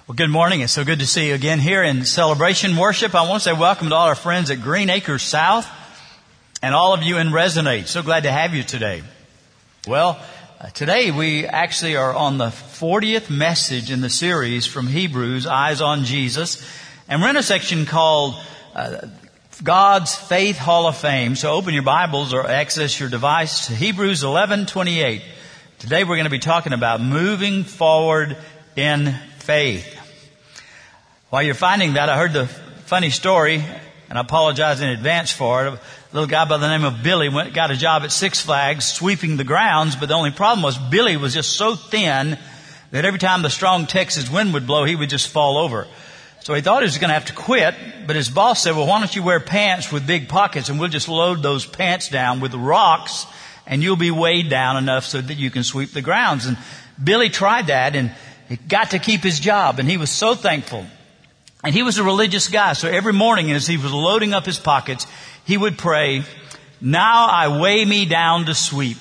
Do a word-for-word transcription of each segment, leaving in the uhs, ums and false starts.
Well, good morning. It's so good to see you again here in Celebration Worship. I want to say welcome to all our friends at Green Acres South and all of you in Resonate. So glad to have you today. Well, uh, today we actually are on the fortieth message in the series from Hebrews, Eyes on Jesus. And we're in a section called uh, God's Faith Hall of Fame. So open your Bibles or access your device to Hebrews eleven twenty-eight. Today we're going to be talking about moving forward in faith. While you're finding that, I heard the funny story, and I apologize in advance for it. A little guy by the name of Billy went got a job at Six Flags sweeping the grounds, but the only problem was Billy was just so thin that every time the strong Texas wind would blow, he would just fall over. So he thought he was going to have to quit, but his boss said, well, why don't you wear pants with big pockets, and we'll just load those pants down with rocks, and you'll be weighed down enough so that you can sweep the grounds. And Billy tried that, and he got to keep his job, and he was so thankful. And he was a religious guy, so every morning as he was loading up his pockets, he would pray, now I weigh me down to sweep.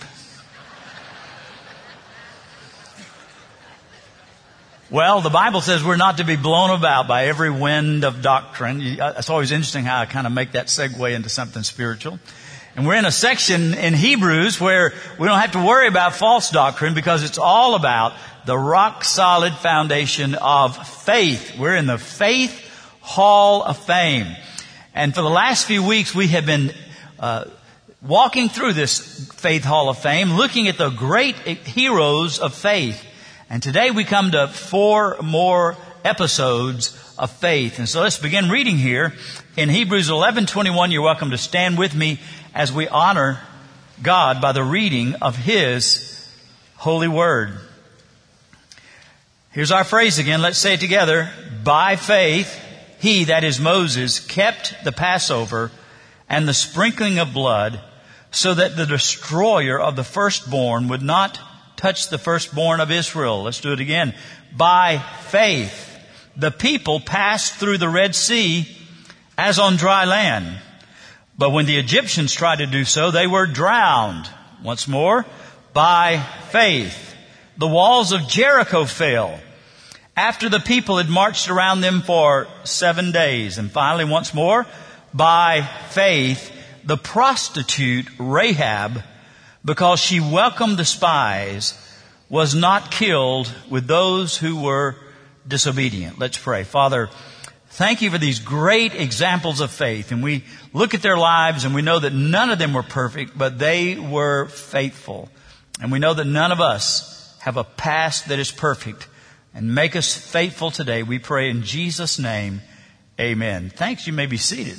Well, the Bible says we're not to be blown about by every wind of doctrine. It's always interesting how I kind of make that segue into something spiritual. And we're in a section in Hebrews where we don't have to worry about false doctrine because it's all about the rock-solid foundation of faith. We're in the Faith Hall of Fame. And for the last few weeks, we have been uh, walking through this Faith Hall of Fame, looking at the great heroes of faith. And today we come to four more episodes of faith. And so let's begin reading here in Hebrews eleven twenty-one. You're welcome to stand with me as we honor God by the reading of His holy word. Here's our phrase again. Let's say it together. By faith, he, that is Moses, kept the Passover and the sprinkling of blood so that the destroyer of the firstborn would not touch the firstborn of Israel. Let's do it again. By faith, the people passed through the Red Sea as on dry land. But when the Egyptians tried to do so, they were drowned. Once more, by faith, the walls of Jericho fell after the people had marched around them for seven days. And finally, once more, by faith, the prostitute Rahab, because she welcomed the spies, was not killed with those who were disobedient. Let's pray. Father, thank you for these great examples of faith. And we look at their lives and we know that none of them were perfect, but they were faithful. And we know that none of us have a past that is perfect. And make us faithful today. We pray in Jesus' name. Amen. Thanks. You may be seated.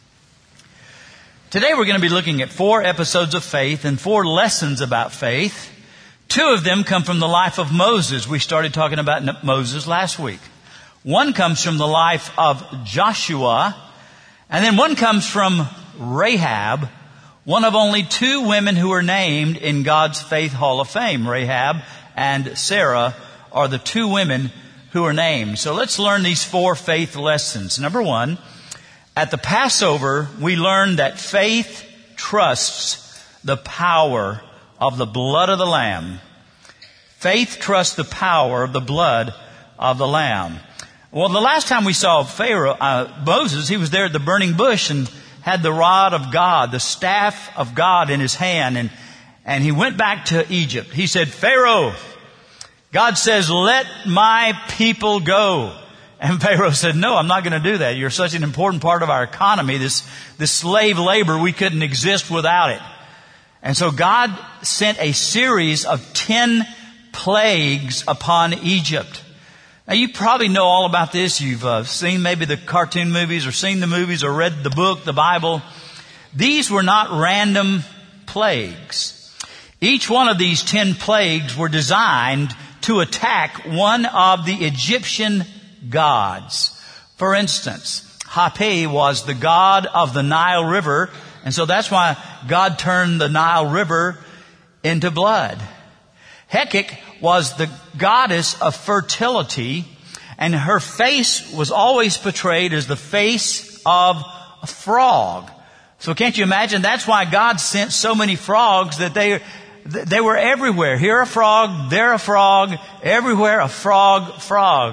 Today we're going to be looking at four episodes of faith and four lessons about faith. Two of them come from the life of Moses. We started talking about Moses last week. One comes from the life of Joshua. And then one comes from Rahab, one of only two women who are named in God's Faith Hall of Fame. Rahab and Sarah are the two women who are named. So let's learn these four faith lessons. Number one, at the Passover, we learned that faith trusts the power of the blood of the Lamb. Faith trusts the power of the blood of the Lamb. Well, the last time we saw Pharaoh, uh, Moses, he was there at the burning bush and had the rod of God, the staff of God in his hand. And, and he went back to Egypt. He said, Pharaoh, God says, let my people go. And Pharaoh said, no, I'm not going to do that. You're such an important part of our economy. This, this slave labor, we couldn't exist without it. And so God sent a series of ten plagues upon Egypt. Now you probably know all about this. You've uh, seen maybe the cartoon movies or seen the movies or read the book, the Bible. These were not random plagues. Each one of these ten plagues were designed to attack one of the Egyptian gods. For instance, Hapi was the god of the Nile River, and so that's why God turned the Nile River into blood. Hekik was the goddess of fertility, and her face was always portrayed as the face of a frog. So can't you imagine? That's why God sent so many frogs that they They were everywhere. Here a frog, there a frog, everywhere a frog, frog.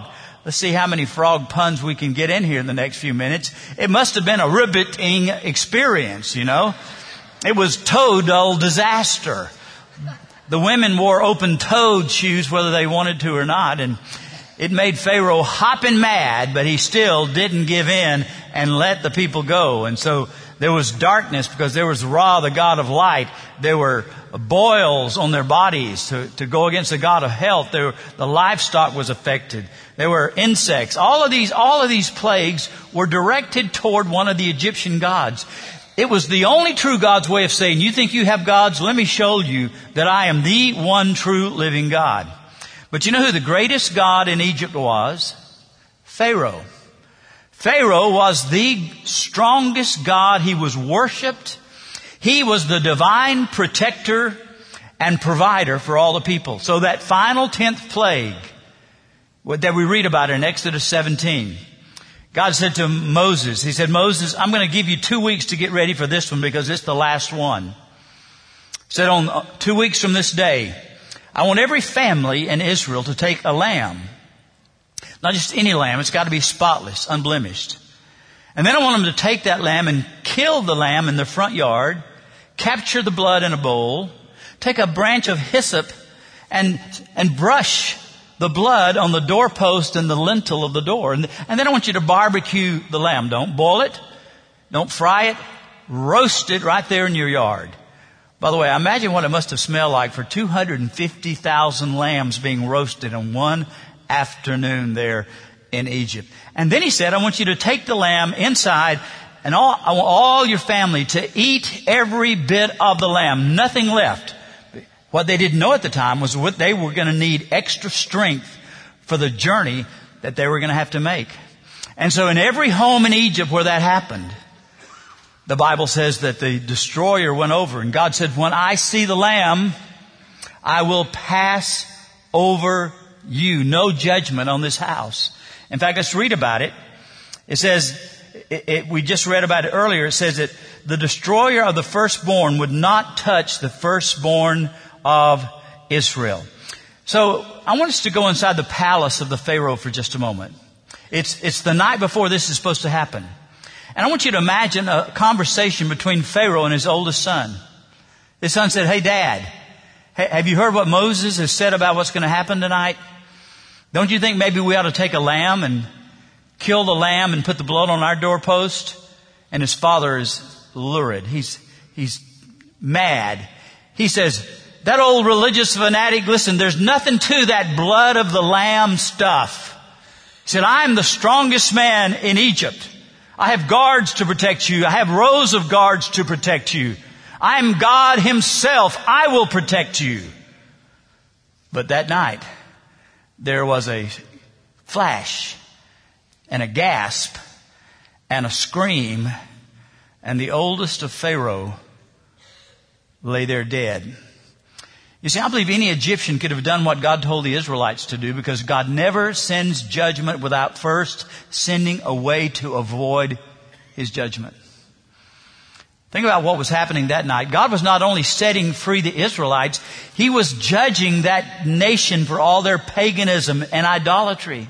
let's see how many frog puns we can get in here in the next few minutes. It must have been a riveting experience, you know. It was total disaster. The women wore open-toed shoes whether they wanted to or not, and it made Pharaoh hopping mad, but he still didn't give in and let the people go. And so there was darkness because there was Ra, the god of light. There were boils on their bodies to, to go against the god of health. There were, the livestock was affected. There were insects. All of these, all of these plagues were directed toward one of the Egyptian gods. It was the only true God's way of saying, you think you have gods? Let me show you that I am the one true living God. But you know who the greatest god in Egypt was? Pharaoh. Pharaoh was the strongest god. He was worshipped. He was the divine protector and provider for all the people. So that final tenth plague that we read about in Exodus seventeen, God said to Moses, He said, Moses, I'm going to give you two weeks to get ready for this one because it's the last one. He said, on two weeks from this day, I want every family in Israel to take a lamb. Not just any lamb. It's got to be spotless, unblemished. And then I want them to take that lamb and kill the lamb in the front yard, capture the blood in a bowl, take a branch of hyssop and, and brush the blood on the doorpost and the lintel of the door. And, and then I want you to barbecue the lamb. Don't boil it. Don't fry it. Roast it right there in your yard. By the way, I imagine what it must have smelled like for two hundred fifty thousand lambs being roasted in one afternoon there in Egypt. And then he said, I want you to take the lamb inside and all, I want all your family to eat every bit of the lamb. Nothing left. What they didn't know at the time was what they were going to need extra strength for the journey that they were going to have to make. And so in every home in Egypt where that happened, the Bible says that the destroyer went over and God said, when I see the lamb, I will pass over you. No judgment on this house. In fact, let's read about it. It says, it, it, we just read about it earlier. It says that the destroyer of the firstborn would not touch the firstborn of Israel. So I want us to go inside the palace of the Pharaoh for just a moment. It's, it's the night before this is supposed to happen. And I want you to imagine a conversation between Pharaoh and his oldest son. His son said, hey, Dad, have you heard what Moses has said about what's going to happen tonight? Don't you think maybe we ought to take a lamb and kill the lamb and put the blood on our doorpost? And his father is lurid. He's, he's mad. He says, that old religious fanatic, listen, there's nothing to that blood of the lamb stuff. He said, I'm the strongest man in Egypt. I have guards to protect you. I have rows of guards to protect you. I'm God Himself. I will protect you. But that night, there was a flash and a gasp and a scream, and the oldest of Pharaoh lay there dead. You see, I believe any Egyptian could have done what God told the Israelites to do, because God never sends judgment without first sending a way to avoid His judgment. Think about what was happening that night. God was not only setting free the Israelites, He was judging that nation for all their paganism and idolatry.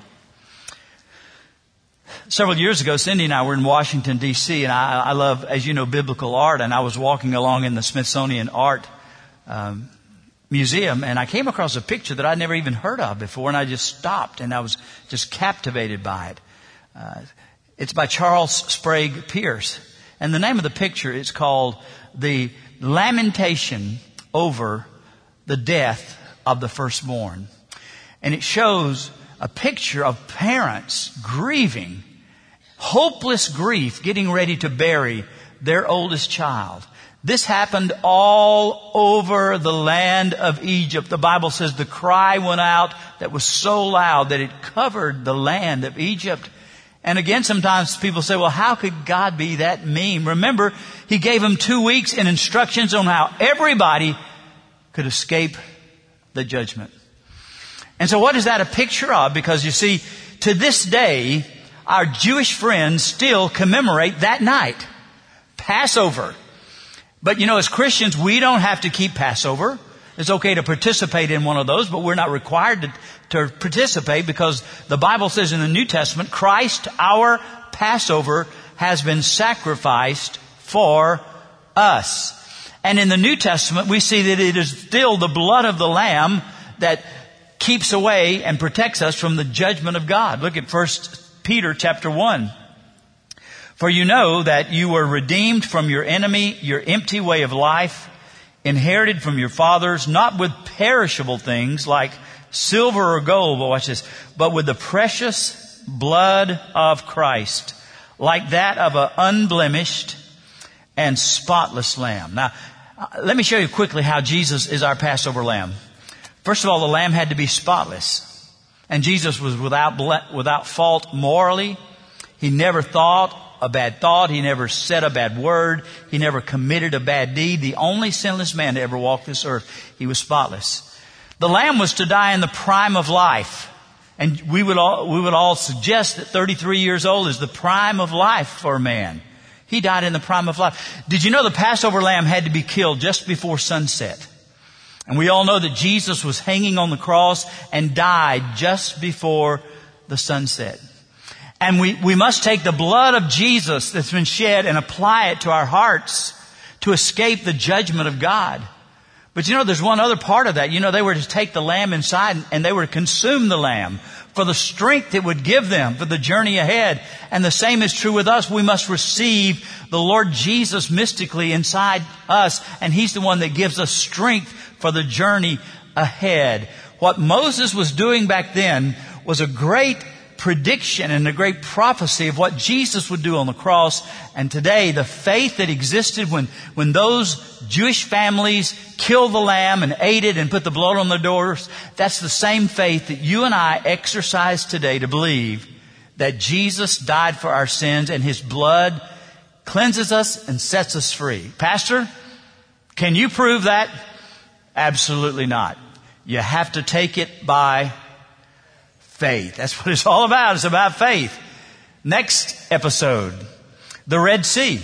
Several years ago, Cindy and I were in Washington, D C, and I, I love, as you know, biblical art, and I was walking along in the Smithsonian Art um, Museum, and I came across a picture that I'd never even heard of before, and I just stopped, and I was just captivated by it. Uh, it's by Charles Sprague Pierce. And the name of the picture is called The Lamentation Over the Death of the Firstborn. And it shows a picture of parents grieving, hopeless grief, getting ready to bury their oldest child. This happened all over the land of Egypt. The Bible says the cry went out that was so loud that it covered the land of Egypt. And again, sometimes people say, well, how could God be that mean? Remember, He gave them two weeks and instructions on how everybody could escape the judgment. And so what is that a picture of? Because you see, to this day, our Jewish friends still commemorate that night, Passover. But you know, as Christians, we don't have to keep Passover. It's okay to participate in one of those, but we're not required to, to participate because the Bible says in the New Testament, Christ, our Passover, has been sacrificed for us. And in the New Testament, we see that it is still the blood of the Lamb that keeps away and protects us from the judgment of God. Look at First Peter chapter one. For you know that you were redeemed from your enemy, your empty way of life, inherited from your fathers, not with perishable things like silver or gold, but watch this, but with the precious blood of Christ, like that of an unblemished and spotless lamb. Now, let me show you quickly how Jesus is our Passover lamb. First of all, the lamb had to be spotless. And Jesus was without without fault morally. He never thought a bad thought. He never said a bad word. He never committed a bad deed. The only sinless man to ever walk this earth. He was spotless. The lamb was to die in the prime of life. And we would all, we would all suggest that thirty-three years old is the prime of life for a man. He died in the prime of life. Did you know the Passover lamb had to be killed just before sunset? And we all know that Jesus was hanging on the cross and died just before the sunset. And we, we must take the blood of Jesus that's been shed and apply it to our hearts to escape the judgment of God. But you know, there's one other part of that. You know, they were to take the lamb inside and they were to consume the lamb for the strength it would give them for the journey ahead. And the same is true with us. We must receive the Lord Jesus mystically inside us. And He's the one that gives us strength for the journey ahead. What Moses was doing back then was a great prediction and a great prophecy of what Jesus would do on the cross. And today, the faith that existed when, when those Jewish families killed the lamb and ate it and put the blood on their doors, that's the same faith that you and I exercise today to believe that Jesus died for our sins and His blood cleanses us and sets us free. Pastor, can you prove that? Absolutely not. You have to take it by faith. That's what it's all about. It's about faith. Next episode, the Red Sea.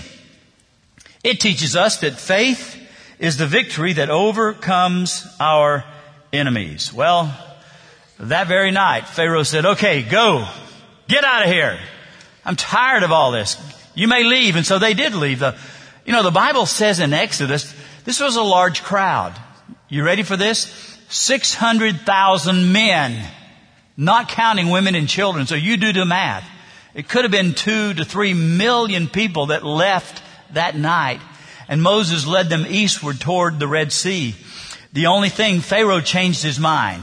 It teaches us that faith is the victory that overcomes our enemies. Well, that very night, Pharaoh said, okay, go. Get out of here. I'm tired of all this. You may leave. And so they did leave. The, you know, the Bible says in Exodus, this was a large crowd. You ready for this? six hundred thousand men, not counting women and children. So you do the math. It could have been two to three million people that left that night. And Moses led them eastward toward the Red Sea. The only thing, Pharaoh changed his mind.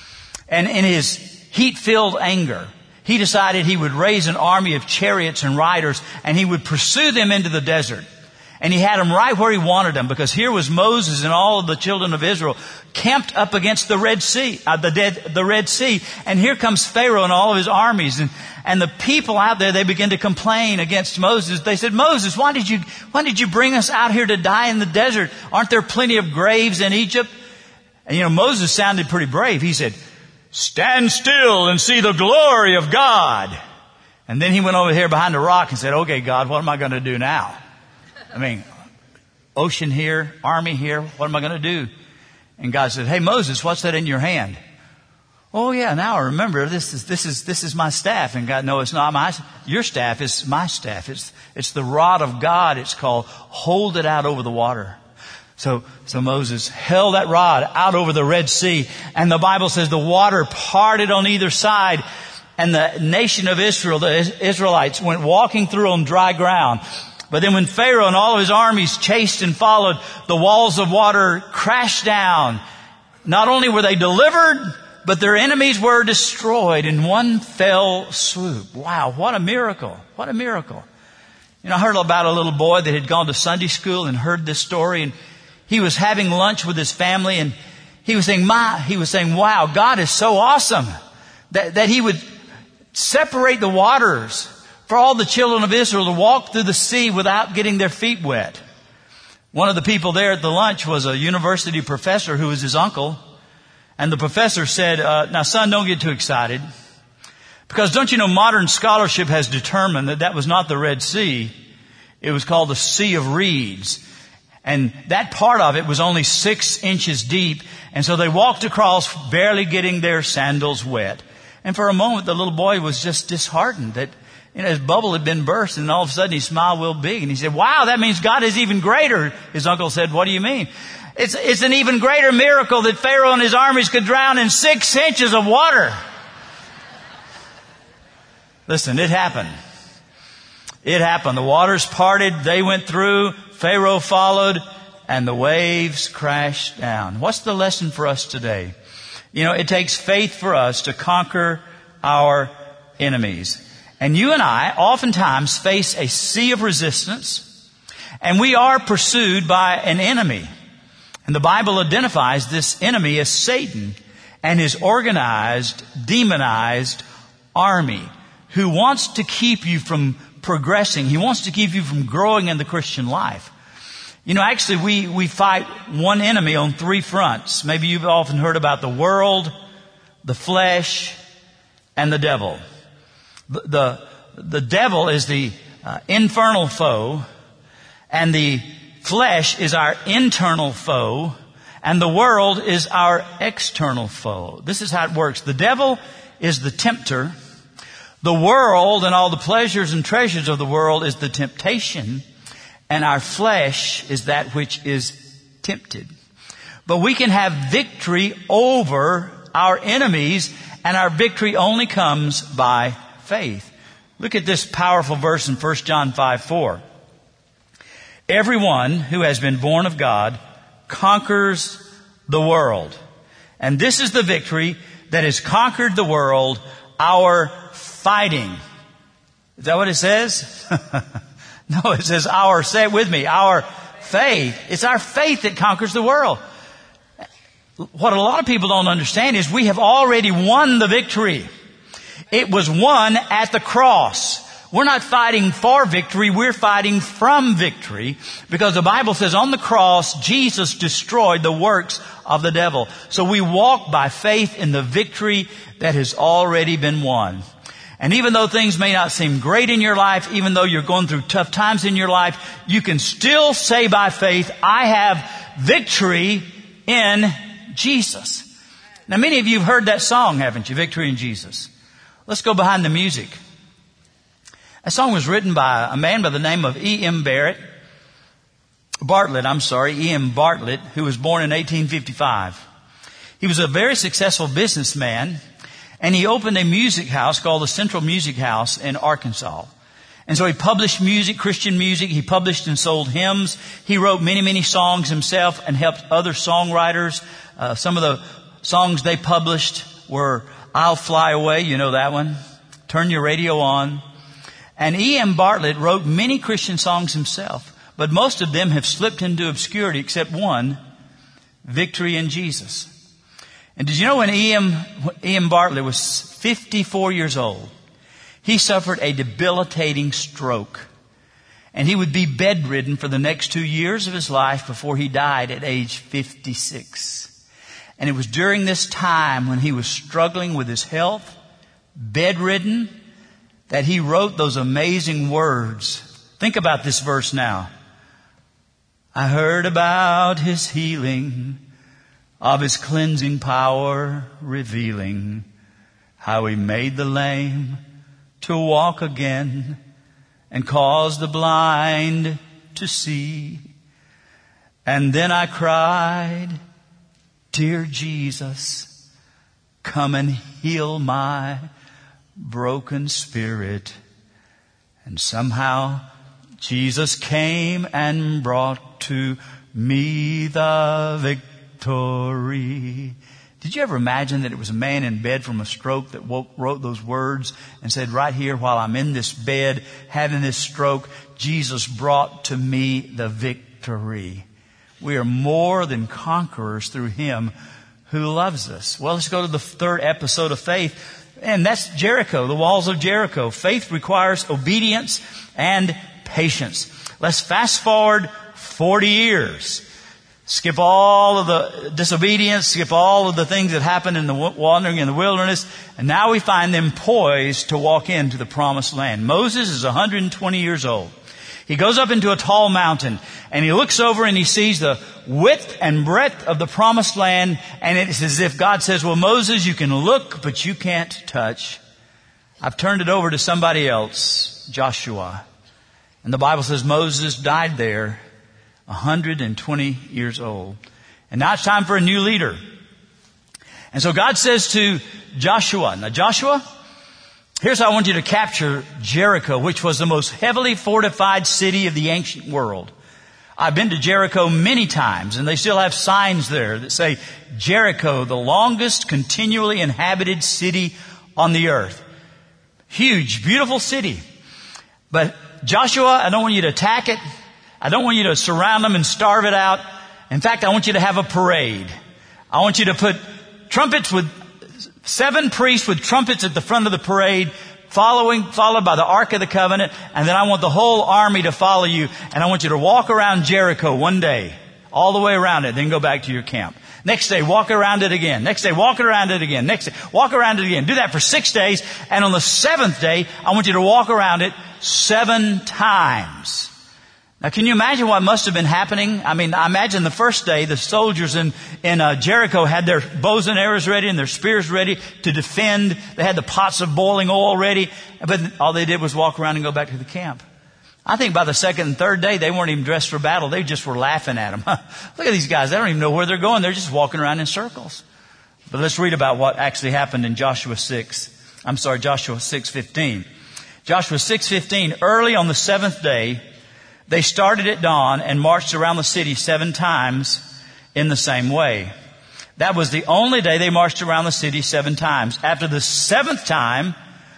And in his heat-filled anger, he decided he would raise an army of chariots and riders, and he would pursue them into the desert. And he had them right where he wanted them, because here was Moses and all of the children of Israel camped up against the Red Sea, uh, the, dead, the Red Sea. And here comes Pharaoh and all of his armies. And, and the people out there, they begin to complain against Moses. They said, Moses, why did you, why did you bring us out here to die in the desert? Aren't there plenty of graves in Egypt? And you know, Moses sounded pretty brave. He said, stand still and see the glory of God. And then he went over here behind a rock and said, okay, God, what am I going to do now? I mean, ocean here, army here, what am I going to do? And God said, hey, Moses, what's that in your hand? Oh, yeah, now I remember, this is, this is, this is my staff. And God, no, it's not my, your staff, it's my staff. It's, it's the rod of God. It's called, hold it out over the water. So, so Moses held that rod out over the Red Sea. And the Bible says the water parted on either side. And the nation of Israel, the Israelites, went walking through on dry ground. But then when Pharaoh and all of his armies chased and followed, the walls of water crashed down. Not only were they delivered, but their enemies were destroyed in one fell swoop. Wow, what a miracle. What a miracle. You know, I heard about a little boy that had gone to Sunday school and heard this story, and he was having lunch with his family, and he was saying, "My," he was saying, wow, God is so awesome that, that He would separate the waters for all the children of Israel to walk through the sea without getting their feet wet. One of the people there at the lunch was a university professor who was his uncle. And the professor said, uh, now son, don't get too excited. Because don't you know, modern scholarship has determined that that was not the Red Sea. It was called the Sea of Reeds. And that part of it was only six inches deep. And so they walked across, barely getting their sandals wet. And for a moment, the little boy was just disheartened that, you know, his bubble had been burst, and all of a sudden he smiled real big. And he said, wow, that means God is even greater. His uncle said, what do you mean? It's, it's an even greater miracle that Pharaoh and his armies could drown in six inches of water. Listen, it happened. It happened. The waters parted. They went through. Pharaoh followed, and the waves crashed down. What's the lesson for us today? You know, it takes faith for us to conquer our enemies. And you and I oftentimes face a sea of resistance, and we are pursued by an enemy. And the Bible identifies this enemy as Satan and his organized, demonized army who wants to keep you from progressing. He wants to keep you from growing in the Christian life. You know, actually, we, we fight one enemy on three fronts. Maybe you've often heard about the world, the flesh, and the devil. The, the, the devil is the uh, infernal foe, and the flesh is our internal foe, and the world is our external foe. This is how it works. The devil is the tempter. The world and all the pleasures and treasures of the world is the temptation, and our flesh is that which is tempted. But we can have victory over our enemies, and our victory only comes by faith. Look at this powerful verse in First John five four. Everyone who has been born of God conquers the world. And this is the victory that has conquered the world, our fighting. Is that what it says? No, it says our, say it with me, our faith. It's our faith that conquers the world. What a lot of people don't understand is we have already won the victory. It was won at the cross. We're not fighting for victory, we're fighting from victory, because the Bible says on the cross, Jesus destroyed the works of the devil. So we walk by faith in the victory that has already been won. And even though things may not seem great in your life, even though you're going through tough times in your life, you can still say by faith, I have victory in Jesus. Now, many of you have heard that song, haven't you? Victory in Jesus. Let's go behind the music. That song was written by a man by the name of E M Barrett, Bartlett, I'm sorry, E M Bartlett, who was born in eighteen fifty-five. He was a very successful businessman, and he opened a music house called the Central Music House in Arkansas. And so he published music, Christian music. He published and sold hymns. He wrote many, many songs himself and helped other songwriters. Uh, some of the songs they published were I'll Fly Away, you know that one. Turn Your Radio On. And E M Bartlett wrote many Christian songs himself, but most of them have slipped into obscurity except one, Victory in Jesus. And did you know when E M, E M Bartlett was fifty-four years old, he suffered a debilitating stroke. And he would be bedridden for the next two years of his life before he died at age fifty-six. And it was during this time when he was struggling with his health, bedridden, that he wrote those amazing words. Think about this verse now. I heard about his healing, of his cleansing power revealing, how he made the lame to walk again and caused the blind to see. And then I cried, Dear Jesus, come and heal my broken spirit. And somehow Jesus came and brought to me the victory. Did you ever imagine that it was a man in bed from a stroke that woke, wrote those words and said, right here while I'm in this bed having this stroke, Jesus brought to me the victory. We are more than conquerors through Him who loves us. Well, let's go to the third episode of faith. And that's Jericho, the walls of Jericho. Faith requires obedience and patience. Let's fast forward forty years. Skip all of the disobedience, skip all of the things that happened in the wandering in the wilderness, and now we find them poised to walk into the promised land. Moses is one hundred twenty years old. He goes up into a tall mountain and he looks over and he sees the width and breadth of the promised land. And it's as if God says, well, Moses, you can look, but you can't touch. I've turned it over to somebody else, Joshua. And the Bible says Moses died there one hundred twenty years old. And now it's time for a new leader. And so God says to Joshua, now Joshua, here's how I want you to capture Jericho, which was the most heavily fortified city of the ancient world. I've been to Jericho many times, and they still have signs there that say, Jericho, the longest continually inhabited city on the earth. Huge, beautiful city. But Joshua, I don't want you to attack it. I don't want you to surround them and starve it out. In fact, I want you to have a parade. I want you to put trumpets with seven priests with trumpets at the front of the parade, following, followed by the Ark of the Covenant. And then I want the whole army to follow you. And I want you to walk around Jericho one day, all the way around it, then go back to your camp. Next day, walk around it again. Next day, walk around it again. Next day, walk around it again. Do that for six days. And on the seventh day, I want you to walk around it seven times. Now, can you imagine what must have been happening? I mean, I imagine the first day, the soldiers in, in uh, Jericho had their bows and arrows ready and their spears ready to defend. They had the pots of boiling oil ready. But all they did was walk around and go back to the camp. I think by the second and third day, they weren't even dressed for battle. They just were laughing at them. Look at these guys. They don't even know where they're going. They're just walking around in circles. But let's read about what actually happened in Joshua six. I'm sorry, Joshua six fifteen. Joshua six fifteen, early on the seventh day, they started at dawn and marched around the city seven times in the same way. That was the only day they marched around the city seven times. After the seventh time,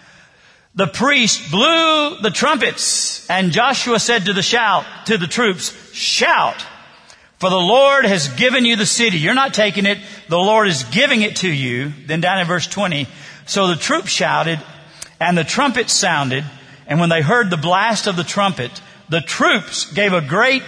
the priest blew the trumpets, and Joshua said to the shout, to the troops, shout, for the Lord has given you the city. You're not taking it. The Lord is giving it to you. Then down in verse twenty, so the troops shouted and the trumpet sounded. And when they heard the blast of the trumpet, the troops gave a great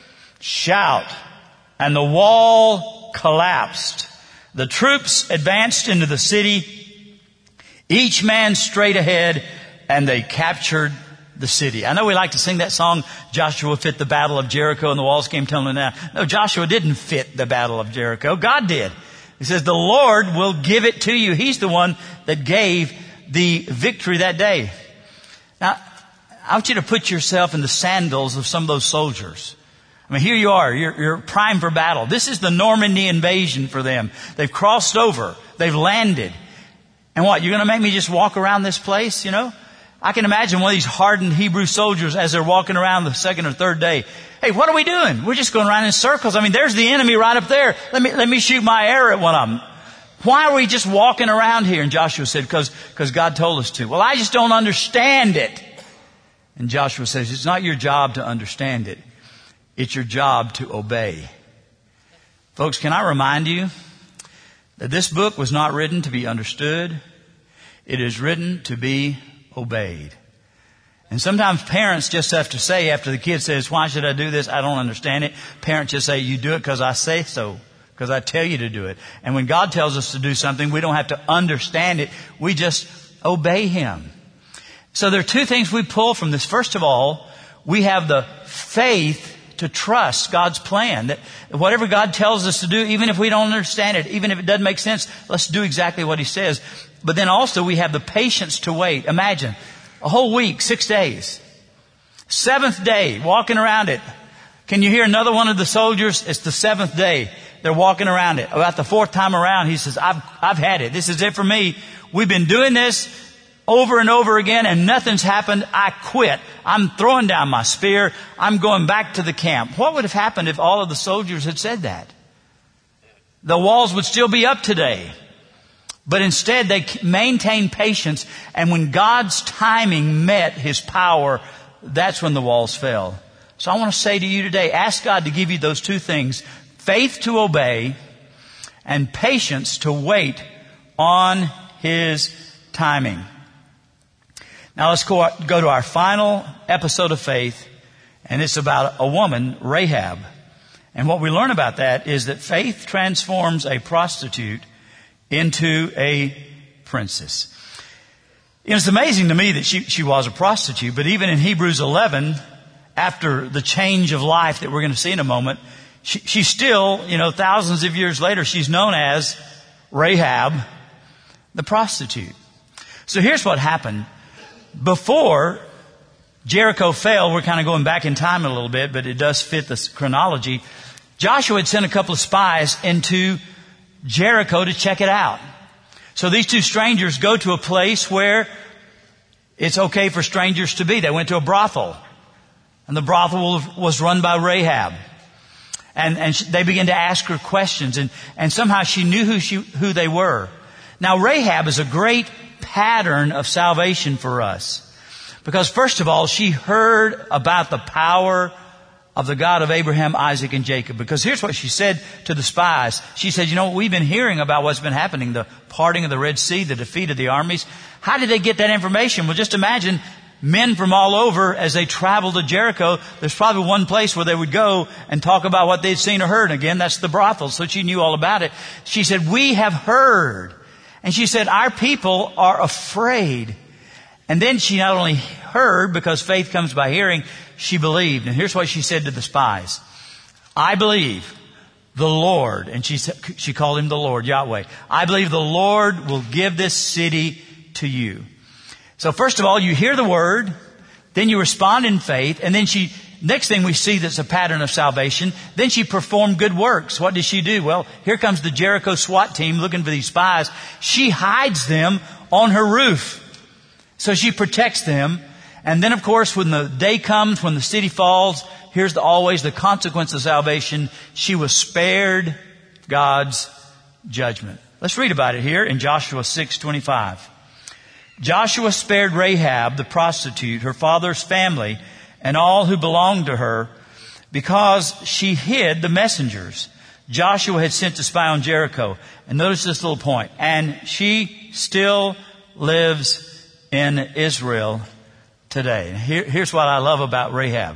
shout and the wall collapsed. The troops advanced into the city, each man straight ahead, and they captured the city. I know we like to sing that song, Joshua fit the battle of Jericho and the walls came tumbling down. No, Joshua didn't fit the battle of Jericho. God did. He says, the Lord will give it to you. He's the one that gave the victory that day. Now, I want you to put yourself in the sandals of some of those soldiers. I mean, here you are. You're, you're primed for battle. This is the Normandy invasion for them. They've crossed over. They've landed. And what? You're going to make me just walk around this place, you know? I can imagine one of these hardened Hebrew soldiers as they're walking around the second or third day. Hey, what are we doing? We're just going around in circles. I mean, there's the enemy right up there. Let me, let me shoot my arrow at one of them. Why are we just walking around here? And Joshua said, because, because God told us to. Well, I just don't understand it. And Joshua says, it's not your job to understand it. It's your job to obey. Folks, can I remind you that this book was not written to be understood. It is written to be obeyed. And sometimes parents just have to say after the kid says, why should I do this? I don't understand it. Parents just say, you do it because I say so, because I tell you to do it. And when God tells us to do something, we don't have to understand it. We just obey Him. So there are two things we pull from this. First of all, we have the faith to trust God's plan. That whatever God tells us to do, even if we don't understand it, even if it doesn't make sense, let's do exactly what He says. But then also we have the patience to wait. Imagine a whole week, six days. Seventh day, walking around it. Can you hear another one of the soldiers? It's the seventh day. They're walking around it. About the fourth time around, he says, I've, I've had it. This is it for me. We've been doing this over and over again and nothing's happened. I quit. I'm throwing down my spear. I'm going back to the camp. What would have happened if all of the soldiers had said that? The walls would still be up today. But instead they maintained patience. And when God's timing met His power, that's when the walls fell. So I want to say to you today, ask God to give you those two things. Faith to obey and patience to wait on His timing. Now let's go, go to our final episode of faith, and it's about a woman, Rahab. And what we learn about that is that faith transforms a prostitute into a princess. It's amazing to me that she, she was a prostitute, but even in Hebrews eleven, after the change of life that we're going to see in a moment, she, she's still, you know, thousands of years later, she's known as Rahab, the prostitute. So here's what happened. Before Jericho fell, we're kind of going back in time a little bit, but it does fit this chronology. Joshua had sent a couple of spies into Jericho to check it out. So these two strangers go to a place where it's okay for strangers to be. They went to a brothel, and the brothel was run by Rahab. And, and they began to ask her questions, and, and somehow she knew who she, who they were. Now Rahab is a great pattern of salvation for us. Because first of all, she heard about the power of the God of Abraham, Isaac, and Jacob. Because here's what she said to the spies. She said, you know, we've been hearing about what's been happening, the parting of the Red Sea, the defeat of the armies. How did they get that information? Well, just imagine men from all over as they traveled to Jericho. There's probably one place where they would go and talk about what they'd seen or heard. And again, that's the brothel. So she knew all about it. She said, we have heard. And she said, our people are afraid. And then she not only heard, because faith comes by hearing, she believed. And here's what she said to the spies. I believe the Lord, and she said, she called him the Lord, Yahweh. I believe the Lord will give this city to you. So first of all, you hear the word, then you respond in faith, and then she, next thing we see that's a pattern of salvation, then she performed good works. What did she do? Well, here comes the Jericho SWAT team looking for these spies. She hides them on her roof. So she protects them. And then, of course, when the day comes, when the city falls, here's the, always the consequence of salvation. She was spared God's judgment. Let's read about it here in Joshua six twenty-five. Joshua spared Rahab, the prostitute, her father's family, and all who belonged to her, because she hid the messengers Joshua had sent to spy on Jericho. And notice this little point. And she still lives in Israel today. Here, here's what I love about Rahab.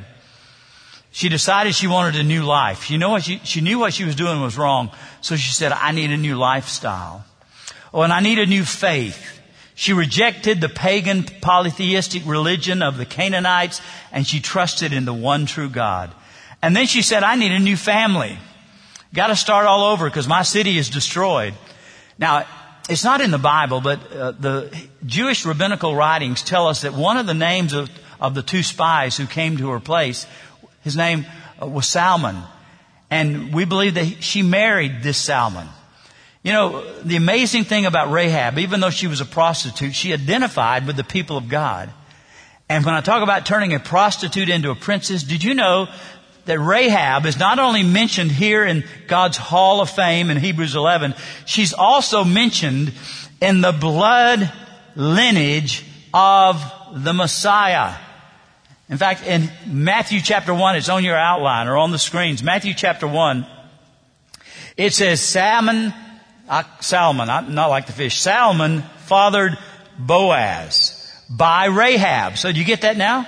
She decided she wanted a new life. You know what? She, she knew what she was doing was wrong. So she said, I need a new lifestyle. Oh, and I need a new faith. She rejected the pagan polytheistic religion of the Canaanites, and she trusted in the one true God. And then she said, I need a new family. Got to start all over because my city is destroyed. Now, it's not in the Bible, but uh, the Jewish rabbinical writings tell us that one of the names of, of the two spies who came to her place, his name uh, was Salmon. And we believe that he, she married this Salmon. You know, the amazing thing about Rahab, even though she was a prostitute, she identified with the people of God. And when I talk about turning a prostitute into a princess, did you know that Rahab is not only mentioned here in God's Hall of Fame in Hebrews eleven, she's also mentioned in the blood lineage of the Messiah. In fact, in Matthew chapter one, it's on your outline or on the screens. Matthew chapter one, it says Salmon, uh, Salmon, not like the fish, Salmon fathered Boaz by Rahab. So do you get that now?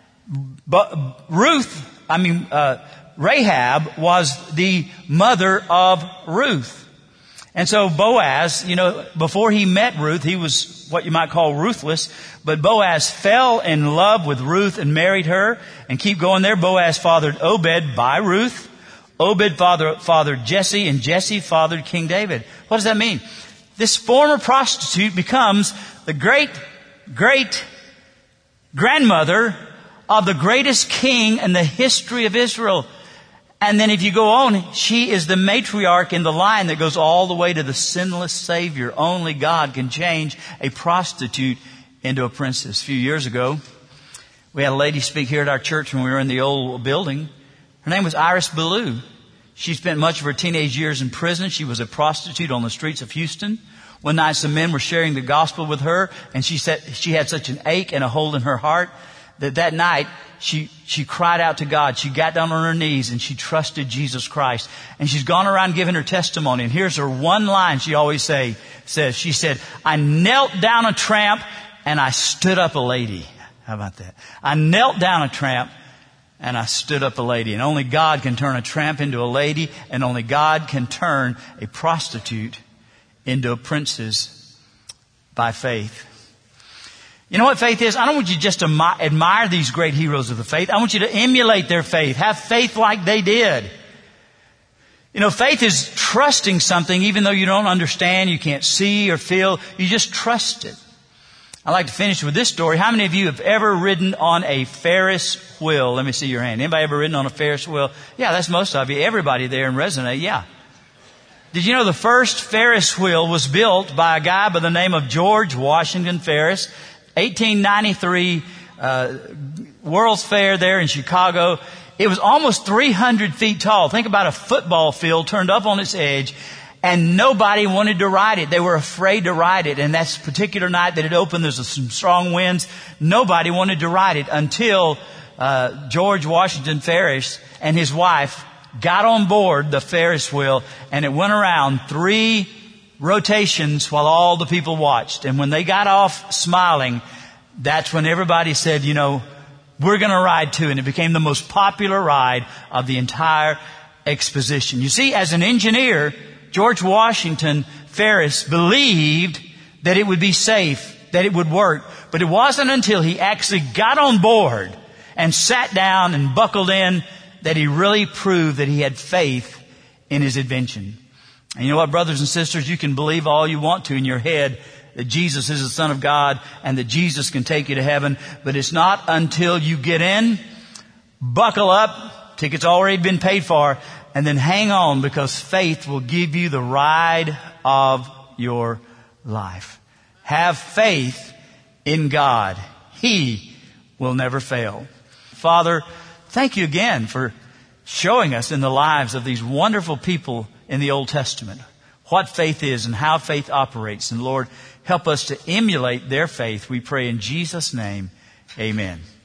But Ruth, I mean, uh, Rahab was the mother of Ruth. And so Boaz, you know, before he met Ruth, he was what you might call ruthless. But Boaz fell in love with Ruth and married her. And keep going there. Boaz fathered Obed by Ruth. Obed father, fathered Jesse, and Jesse fathered King David. What does that mean? This former prostitute becomes the great, great grandmother of the greatest king in the history of Israel. And then if you go on, she is the matriarch in the line that goes all the way to the sinless Savior. Only God can change a prostitute into a princess. A few years ago, we had a lady speak here at our church when we were in the old building. Her name was Iris Ballou. She spent much of her teenage years in prison. She was a prostitute on the streets of Houston. One night some men were sharing the gospel with her, and she said she had such an ache and a hole in her heart that that night she she cried out to God. She got down on her knees and she trusted Jesus Christ. And she's gone around giving her testimony. And here's her one line she always say says. She said, I knelt down a tramp and I stood up a lady. How about that? I knelt down a tramp and I stood up a lady. And only God can turn a tramp into a lady, and only God can turn a prostitute into a princess by faith. You know what faith is? I don't want you just to admi- admire these great heroes of the faith. I want you to emulate their faith. Have faith like they did. You know, faith is trusting something even though you don't understand, you can't see or feel. You just trust it. I'd like to finish with this story. How many of you have ever ridden on a Ferris wheel? Let me see your hand. Anybody ever ridden on a Ferris wheel? Yeah, that's most of you. Everybody there in Resonate, yeah. Did you know the first Ferris wheel was built by a guy by the name of George Washington Ferris? eighteen ninety-three, uh, World's Fair there in Chicago. It was almost three hundred feet tall. Think about a football field turned up on its edge, and nobody wanted to ride it. They were afraid to ride it. And that particular night that it opened, there's some strong winds. Nobody wanted to ride it until uh, George Washington Ferris and his wife got on board the Ferris wheel, and it went around three rotations while all the people watched. And when they got off smiling, that's when everybody said, you know, we're going to ride too. And it became the most popular ride of the entire exposition. You see, as an engineer, George Washington Ferris believed that it would be safe, that it would work. But it wasn't until he actually got on board and sat down and buckled in that he really proved that he had faith in his invention. And you know what, brothers and sisters, you can believe all you want to in your head that Jesus is the Son of God and that Jesus can take you to heaven. But it's not until you get in, buckle up, tickets already been paid for, and then hang on, because faith will give you the ride of your life. Have faith in God. He will never fail. Father, thank you again for showing us in the lives of these wonderful people in the Old Testament what faith is and how faith operates. And Lord, help us to emulate their faith. We pray in Jesus' name. Amen.